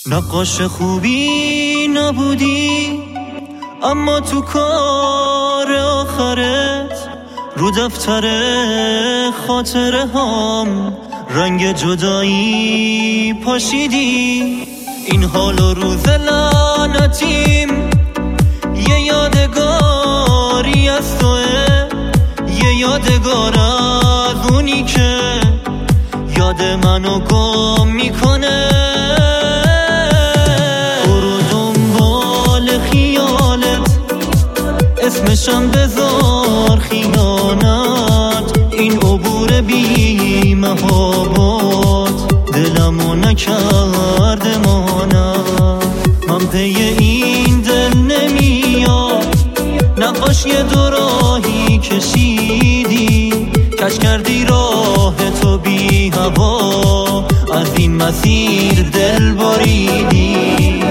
نقاش خوبی نبودی، اما تو کار آخرت رو دفتر خاطره هام رنگ جدایی پاشیدی. این حال و روز لعنتیم یه یادگاری از توه، یه یادگار از اونی که یاد منو گم میکنه. برو دنبال خیالت، اسمشم بذار خیانت. این عبور بی محابات دلمو نکرده مانم. من پی این دل نمیاد، نقاش یه دوراهی کشیدی، کش کردی راه تو بی هوا، از این مسیر دل بریدی.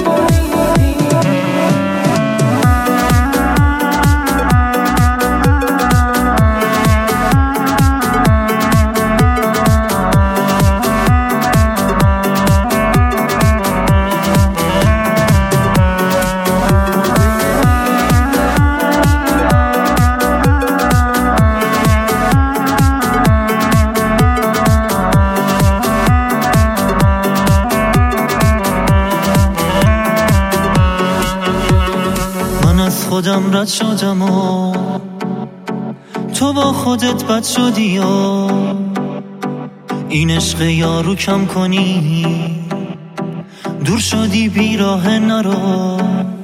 خودم رد شدم و تو با خودت بد شدی و این عشق یارو کم کنی، دور شدی بیراه نرو.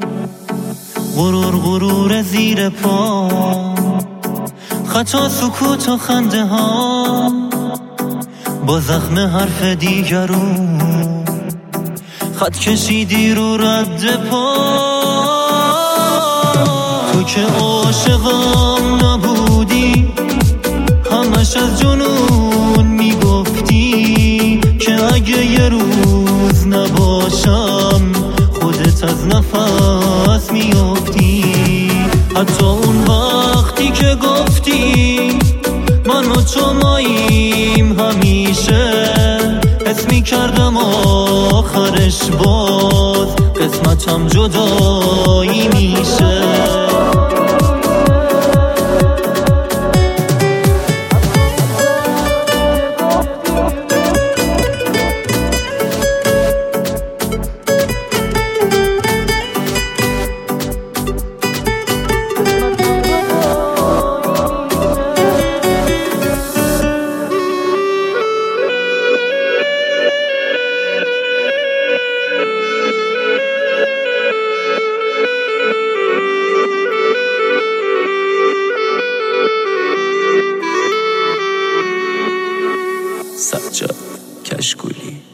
غرور زیر پا، خطا سکوت و خنده ها، با زخم حرف دیگرون خط کشیدی رو رد پا. تو که عاشقم نبودی، همش از جنون میگفتی که اگه یه روز نباشم خودت از نفس میافتی. حتی اون وقتی که گفتی من و تو ماییم همیشه، حس میکردم آخرش باز قسمتم جدایی میشه. سجاد کشکولی.